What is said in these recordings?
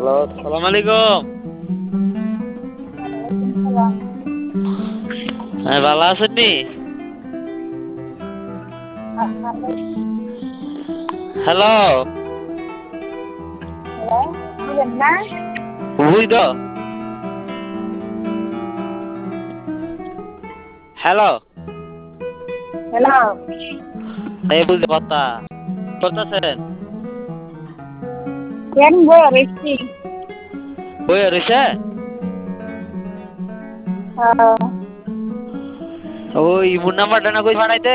Hello, সালাম আলাইকুম। ওয়ালাইকুম হ্যাঁ, ভালো আছেন নি? সালাম। হ্যালো, হ্যালো, বুঝলেন না? বুঝি তো। হ্যালো, হ্যালো, এই বুঝতে কথা করতেছেন? কেন বই বেশি? বই রয়েছে? ওই ইমুর নাম্বারটা না কই পাঠাইতে?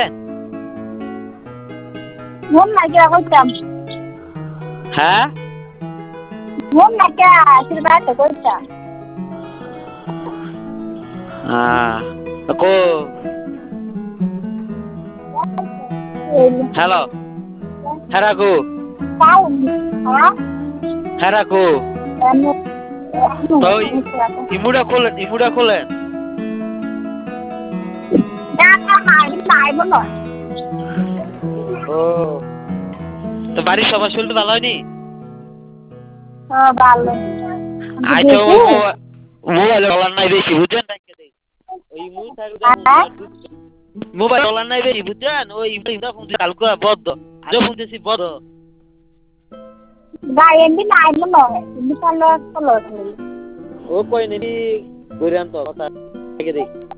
মন লাগে কইতাম। হ্যাঁ? মন লাগে সিলবাতে কইতাম। কো এই হ্যালো, হেরাকু, তাও হ্যাঁ? হেরাকু। এমন তো ইমুটা খোলেন। নাই বলো। ও, তো বাড়ির সবার শরীর ভালো হয়নি? ভালো। আচ্ছা, ওই মোবাইল ডলার নাই বেশি বুঝছেন? ওই মুই থাকবে মোবাইল ডলার নাই বেশি বুঝছেন? ওই ফোন কালকে বদ্ধ, আজও ফোন দিয়েছি বদ্ধ। গায়েন্দি নাই বলো। তুমি চলো চলো। ও কই নেবি ঘুরে আনতো কথা দেখি।